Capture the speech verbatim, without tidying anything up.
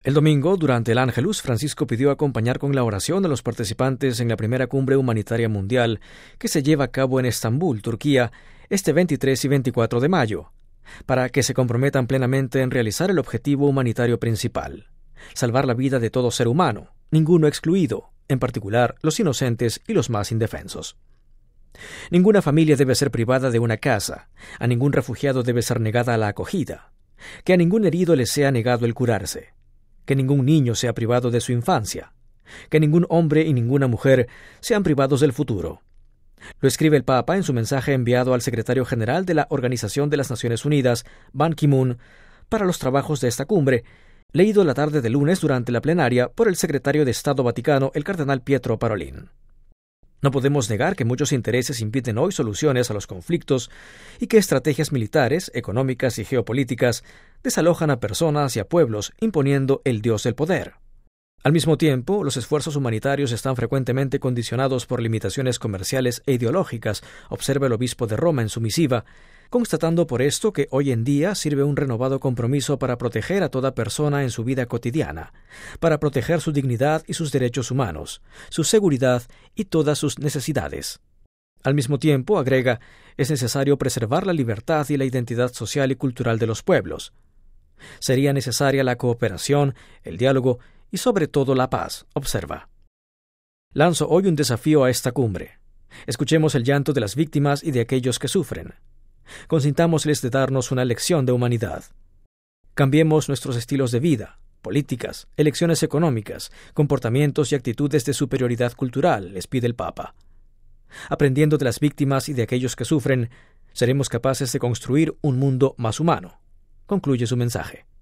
El domingo, durante el Ángelus, Francisco pidió acompañar con la oración a los participantes en la primera cumbre humanitaria mundial que se lleva a cabo en Estambul, Turquía, este veintitrés y veinticuatro de mayo, para que se comprometan plenamente en realizar el objetivo humanitario principal: salvar la vida de todo ser humano, ninguno excluido, en particular los inocentes y los más indefensos. Ninguna familia debe ser privada de una casa, a ningún refugiado debe ser negada la acogida, que a ningún herido le sea negado el curarse, que ningún niño sea privado de su infancia, que ningún hombre y ninguna mujer sean privados del futuro. Lo escribe el Papa en su mensaje enviado al secretario general de la Organización de las Naciones Unidas, Ban Ki-moon, para los trabajos de esta cumbre, leído la tarde de lunes durante la plenaria por el secretario de Estado Vaticano, el cardenal Pietro Parolin. No podemos negar que muchos intereses impiden hoy soluciones a los conflictos y que estrategias militares, económicas y geopolíticas desalojan a personas y a pueblos, imponiendo el Dios del poder. Al mismo tiempo, los esfuerzos humanitarios están frecuentemente condicionados por limitaciones comerciales e ideológicas, observa el obispo de Roma en su misiva, constatando por esto que hoy en día sirve un renovado compromiso para proteger a toda persona en su vida cotidiana, para proteger su dignidad y sus derechos humanos, su seguridad y todas sus necesidades. Al mismo tiempo, agrega, es necesario preservar la libertad y la identidad social y cultural de los pueblos. Sería necesaria la cooperación, el diálogo y sobre todo la paz, observa. Lanzo hoy un desafío a esta cumbre. Escuchemos el llanto de las víctimas y de aquellos que sufren. Consintámosles de darnos una lección de humanidad. Cambiemos nuestros estilos de vida, políticas, elecciones económicas, comportamientos y actitudes de superioridad cultural, les pide el Papa. Aprendiendo de las víctimas y de aquellos que sufren, seremos capaces de construir un mundo más humano, concluye su mensaje.